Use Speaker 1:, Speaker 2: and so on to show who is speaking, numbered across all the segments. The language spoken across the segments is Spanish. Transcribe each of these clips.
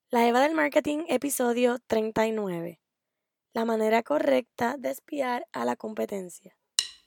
Speaker 1: La Eva del Marketing, episodio 39. La manera correcta de espiar a la competencia.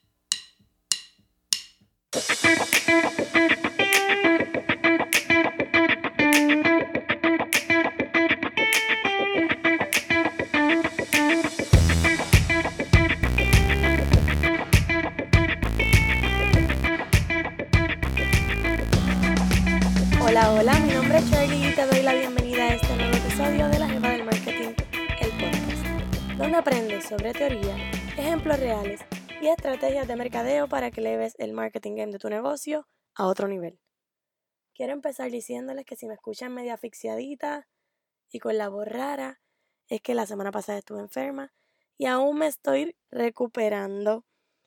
Speaker 1: Hola, mi nombre es Shirley y te doy la bienvenida a este nuevo episodio de La Eva del Marketing, el podcast, donde aprendes sobre teoría, ejemplos reales y estrategias de mercadeo para que leves el marketing game de tu negocio a otro nivel. Quiero empezar diciéndoles que si me escuchan media asfixiadita y con la voz rara, es que la semana pasada estuve enferma y aún me estoy recuperando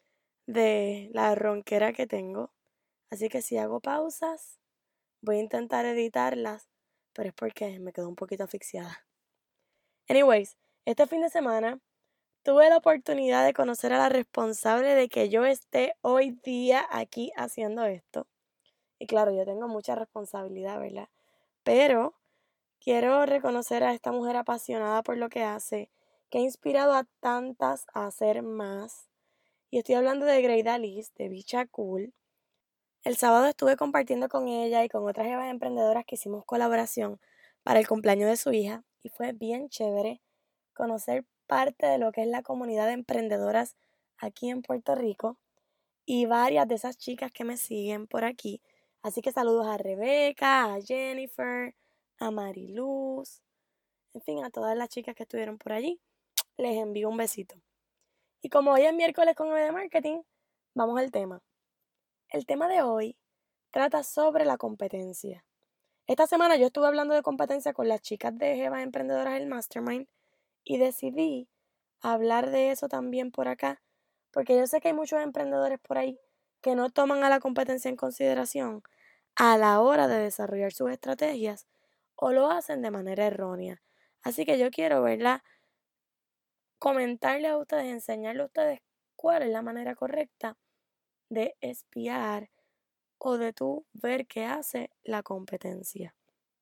Speaker 1: de la ronquera que tengo. Así que si hago pausas, voy a intentar editarlas, pero es porque me quedo un poquito asfixiada. Anyways, este fin de semana tuve la oportunidad de conocer a la responsable de que yo esté hoy día aquí haciendo esto. Y claro, yo tengo mucha responsabilidad, ¿verdad? Pero quiero reconocer a esta mujer apasionada por lo que hace, que ha inspirado a tantas a hacer más. Y estoy hablando de Greida Liz, de Bicha Cool. El sábado estuve compartiendo con ella y con otras evas emprendedoras que hicimos colaboración para el cumpleaños de su hija y fue bien chévere conocer parte de lo que es la comunidad de emprendedoras aquí en Puerto Rico y varias de esas chicas que me siguen por aquí. Así que saludos a Rebeca, a Jennifer, a Mariluz, en fin, a todas las chicas que estuvieron por allí. Les envío un besito. Y como hoy es miércoles con Eva de Marketing, vamos al tema. El tema de hoy trata sobre la competencia. Esta semana yo estuve hablando de competencia con las chicas de Jeva Emprendedoras del Mastermind y decidí hablar de eso también por acá, porque yo sé que hay muchos emprendedores por ahí que no toman a la competencia en consideración a la hora de desarrollar sus estrategias o lo hacen de manera errónea. Así que yo quiero, ¿verdad?, comentarles a ustedes, enseñarles a ustedes cuál es la manera correcta de espiar o de tú ver qué hace la competencia.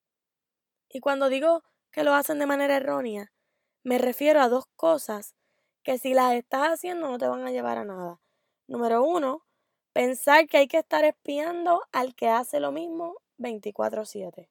Speaker 1: Y cuando digo que lo hacen de manera errónea, me refiero a dos cosas que si las estás haciendo no te van a llevar a nada. Número uno, pensar que hay que estar espiando al que hace lo mismo 24/7.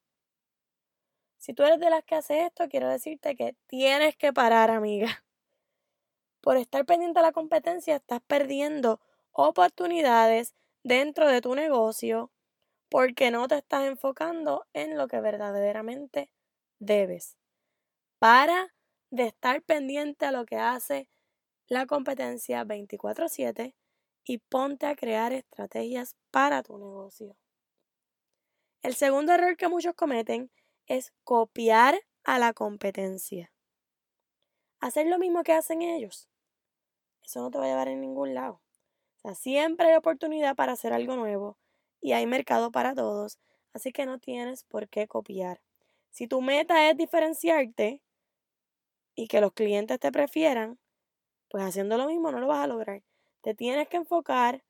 Speaker 1: Si tú eres de las que hace esto, quiero decirte que tienes que parar, amiga. Por estar pendiente a la competencia, estás perdiendo oportunidades dentro de tu negocio porque no te estás enfocando en lo que verdaderamente debes. Para de estar pendiente a lo que hace la competencia 24/7 y ponte a crear estrategias para tu negocio. El segundo error que muchos cometen es copiar a la competencia. Hacer lo mismo que hacen ellos. Eso no te va a llevar a ningún lado. O sea, siempre hay oportunidad para hacer algo nuevo y hay mercado para todos, así que no tienes por qué copiar. Si tu meta es diferenciarte y que los clientes te prefieran, pues haciendo lo mismo no lo vas a lograr. Te tienes que enfocar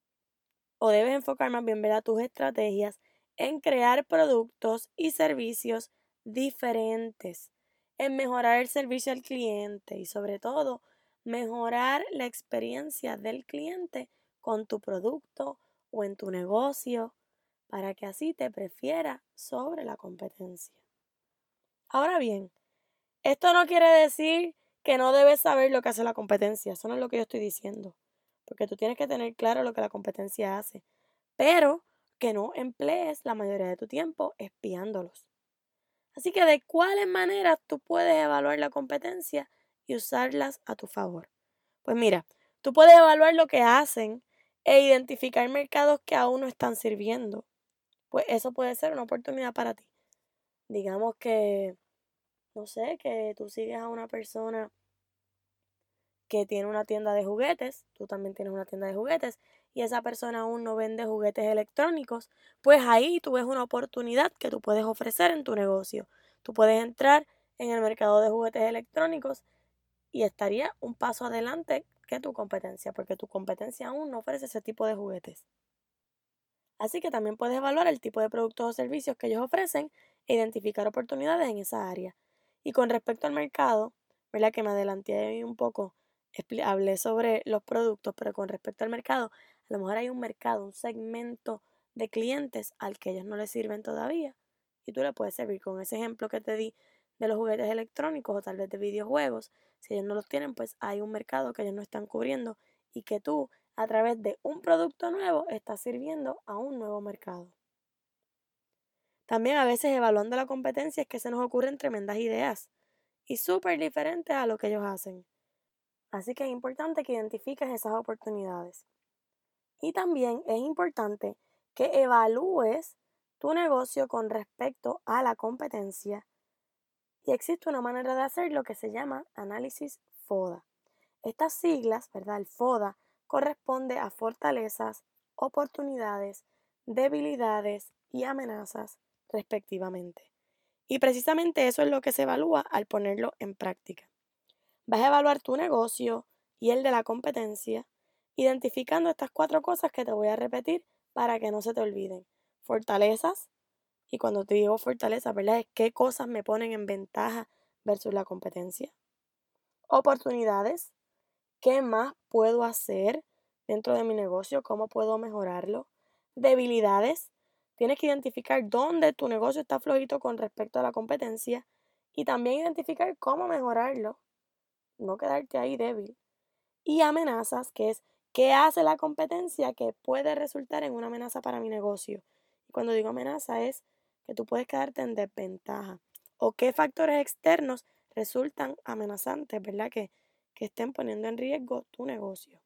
Speaker 1: o debes enfocar más bien, ¿verdad?, tus estrategias en crear productos y servicios diferentes, en mejorar el servicio al cliente y sobre todo mejorar la experiencia del cliente con tu producto o en tu negocio para que así te prefiera sobre la competencia. Ahora bien, esto no quiere decir que no debes saber lo que hace la competencia, eso no es lo que yo estoy diciendo, porque tú tienes que tener claro lo que la competencia hace, pero que no emplees la mayoría de tu tiempo espiándolos. Así que de cuáles maneras tú puedes evaluar la competencia y usarlas a tu favor. Pues mira, tú puedes evaluar lo que hacen e identificar mercados que aún no están sirviendo. Pues eso puede ser una oportunidad para ti. Digamos que, no sé, que tú sigues a una persona que tiene una tienda de juguetes, tú también tienes una tienda de juguetes, y esa persona aún no vende juguetes electrónicos, pues ahí tú ves una oportunidad que tú puedes ofrecer en tu negocio. Tú puedes entrar en el mercado de juguetes electrónicos y estaría un paso adelante que tu competencia, porque tu competencia aún no ofrece ese tipo de juguetes. Así que también puedes evaluar el tipo de productos o servicios que ellos ofrecen e identificar oportunidades en esa área. Y con respecto al mercado, ¿verdad? Que me adelanté ahí un poco, hablé sobre los productos, pero con respecto al mercado, a lo mejor hay un mercado, un segmento de clientes al que ellos no les sirven todavía y tú le puedes servir con ese ejemplo que te di de los juguetes electrónicos o tal vez de videojuegos. Si ellos no los tienen, pues hay un mercado que ellos no están cubriendo y que tú, a través de un producto nuevo, estás sirviendo a un nuevo mercado. También a veces evaluando la competencia es que se nos ocurren tremendas ideas y súper diferentes a lo que ellos hacen. Así que es importante que identifiques esas oportunidades. Y también es importante que evalúes tu negocio con respecto a la competencia. Y existe una manera de hacerlo que se llama análisis FODA. Estas siglas, ¿verdad? El FODA corresponde a fortalezas, oportunidades, debilidades y amenazas, respectivamente. Y precisamente eso es lo que se evalúa al ponerlo en práctica. Vas a evaluar tu negocio y el de la competencia, identificando estas 4 cosas que te voy a repetir para que no se te olviden. Fortalezas, y cuando te digo fortalezas, ¿verdad? Es qué cosas me ponen en ventaja versus la competencia. Oportunidades, ¿qué más puedo hacer dentro de mi negocio? ¿Cómo puedo mejorarlo? Debilidades, tienes que identificar dónde tu negocio está flojito con respecto a la competencia y también identificar cómo mejorarlo, no quedarte ahí débil. Y amenazas, que es qué hace la competencia que puede resultar en una amenaza para mi negocio. Y cuando digo amenaza es que tú puedes quedarte en desventaja o qué factores externos resultan amenazantes, ¿verdad? Que estén poniendo en riesgo tu negocio.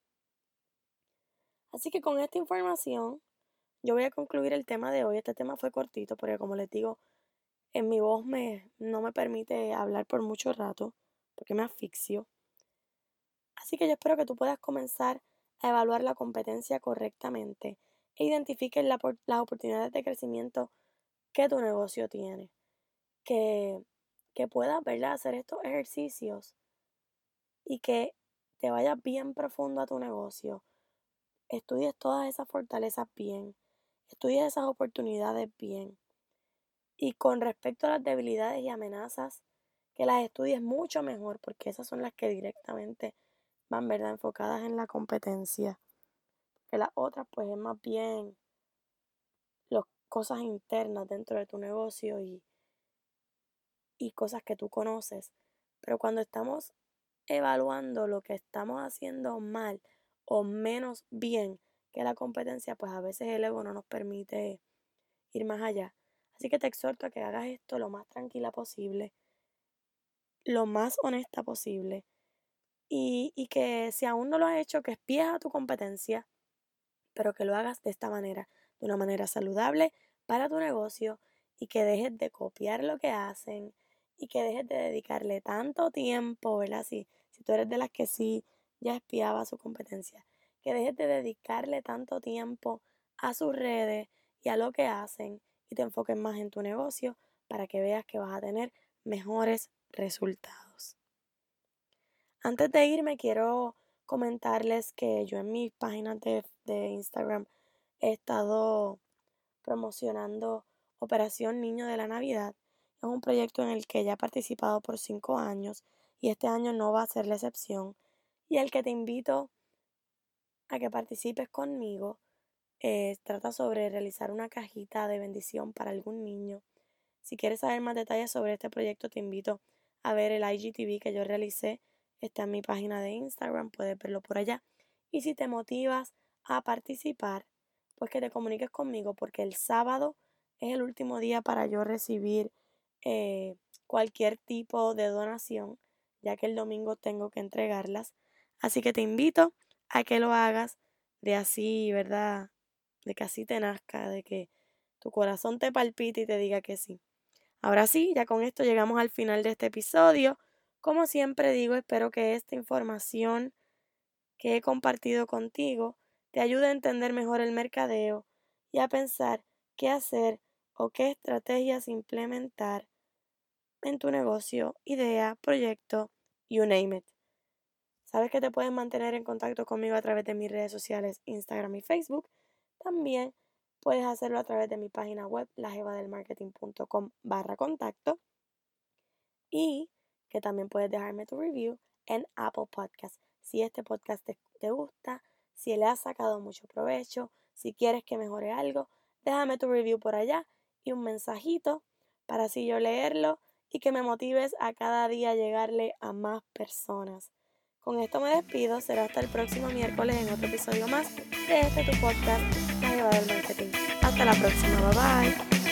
Speaker 1: Así que con esta información yo voy a concluir el tema de hoy. Este tema fue cortito porque como les digo, en mi voz no me permite hablar por mucho rato porque me asfixio. Así que yo espero que tú puedas comenzar a evaluar la competencia correctamente e identifiques las oportunidades de crecimiento que tu negocio tiene. Que, que puedas, ¿verdad?, hacer estos ejercicios y que te vayas bien profundo a tu negocio. Estudies todas esas fortalezas bien. Estudies esas oportunidades bien. Y con respecto a las debilidades y amenazas, que las estudies mucho mejor porque esas son las que directamente van, ¿verdad?, enfocadas en la competencia. Que las otras, pues, es más bien las cosas internas dentro de tu negocio y cosas que tú conoces. Pero cuando estamos evaluando lo que estamos haciendo mal o menos bien que la competencia, pues a veces el ego no nos permite ir más allá. Así que te exhorto a que hagas esto lo más tranquila posible, lo más honesta posible y que si aún no lo has hecho, que espíes a tu competencia, pero que lo hagas de esta manera, de una manera saludable para tu negocio y que dejes de copiar lo que hacen y que dejes de dedicarle tanto tiempo, ¿verdad? Si tú eres de las que sí ya espiaba a su competencia, que dejes de dedicarle tanto tiempo a sus redes y a lo que hacen y te enfoques más en tu negocio para que veas que vas a tener mejores resultados. Antes de irme, quiero comentarles que yo en mis páginas de Instagram he estado promocionando Operación Niño de la Navidad. Es un proyecto en el que ya he participado por 5 años y este año no va a ser la excepción. Y el que te invito a que participes conmigo trata sobre realizar una cajita de bendición para algún niño. Si quieres saber más detalles sobre este proyecto, te invito a ver el IGTV que yo realicé. Está en mi página de Instagram, puedes verlo por allá. Y si te motivas a participar, pues que te comuniques conmigo porque el sábado es el último día para yo recibir cualquier tipo de donación, ya que el domingo tengo que entregarlas. Así que te invito a que lo hagas de así, ¿verdad? De que así te nazca, de que tu corazón te palpite y te diga que sí. Ahora sí, ya con esto llegamos al final de este episodio. Como siempre digo, espero que esta información que he compartido contigo te ayude a entender mejor el mercadeo y a pensar qué hacer o qué estrategias implementar en tu negocio, idea, proyecto, you name it. Sabes que te puedes mantener en contacto conmigo a través de mis redes sociales, Instagram y Facebook. También puedes hacerlo a través de mi página web, lajevadelmarketing.com/contacto, y que también puedes dejarme tu review en Apple Podcast. Si este podcast te gusta, si le has sacado mucho provecho, si quieres que mejore algo, déjame tu review por allá y un mensajito para así yo leerlo y que me motives a cada día llegarle a más personas. Con esto me despido, será hasta el próximo miércoles en otro episodio más de tu podcast, La Jeva del Marketing. Hasta la próxima, bye bye.